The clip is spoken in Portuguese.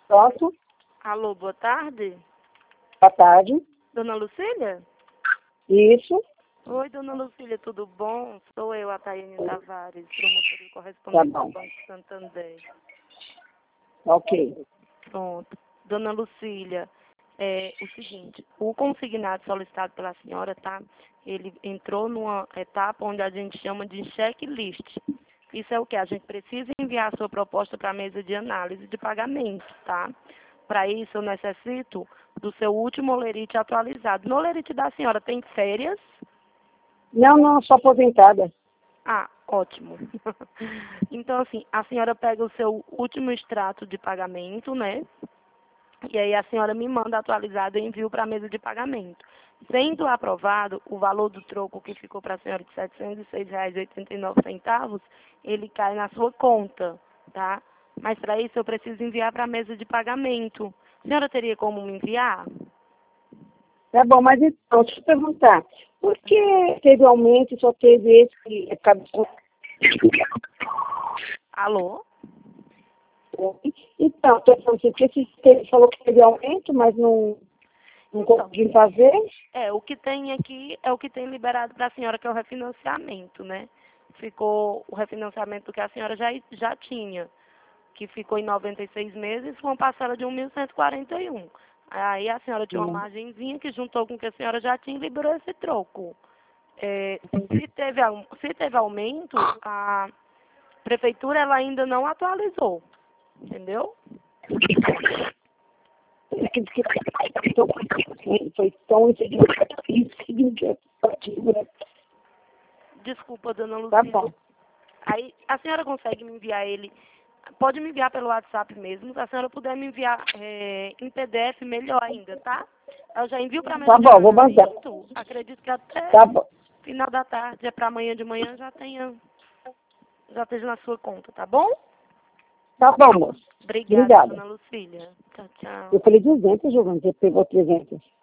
Pronto. Alô, boa tarde. Boa tarde. Dona Lucília? Isso. Oi, Dona Lucília, tudo bom? Sou eu, a Taiane Tavares, promotora e Tá correspondente bom. do Banco Santander. Ok. Pronto. Dona Lucília, o seguinte, o consignado solicitado pela senhora, tá? Ele entrou numa etapa onde a gente chama de checklist. Isso é o que? A gente precisa enviar a sua proposta para a mesa de análise de pagamento, tá? Para isso, eu necessito do seu último olerite atualizado. No olerite da senhora tem férias? Não, sou aposentada. Ah, ótimo. Então, assim, a senhora pega o seu último extrato de pagamento, né? E aí a senhora me manda atualizado e envio para a mesa de pagamento. Sendo aprovado, o valor do troco que ficou para a senhora de R$ 706,89, ele cai na sua conta, tá? Mas para isso eu preciso enviar para a mesa de pagamento. A senhora teria como me enviar? Tá bom, mas então, deixa eu perguntar. Por que teve aumento e só teve esse que acabou? Alô? Então, estou falando assim, porque você falou que teve aumento, mas não conseguiu fazer? O que tem aqui é o que tem liberado para a senhora, que é o refinanciamento, né? Ficou o refinanciamento que a senhora já tinha, que ficou em 96 meses, com uma parcela de 1.141. Aí a senhora tinha uma margenzinha que juntou com o que a senhora já tinha e liberou esse troco. Se teve aumento, a prefeitura ela ainda não atualizou, entendeu? Foi tão insignificativo, né? Desculpa, dona Tá Lucília. bom. Aí a senhora consegue me enviar ele, pode me enviar pelo WhatsApp mesmo, se a senhora puder me enviar em PDF, melhor ainda, tá? Eu já envio para a mesa Tá de bom, vou mandar. pagamento, acredito que até Tá bom. final da tarde, é para amanhã de manhã, já esteja na sua conta, tá bom? Tá bom, moço. Obrigada, Obrigada. dona Lucília. Tchau, tchau. Eu falei 200, Giovana, você pegou 300.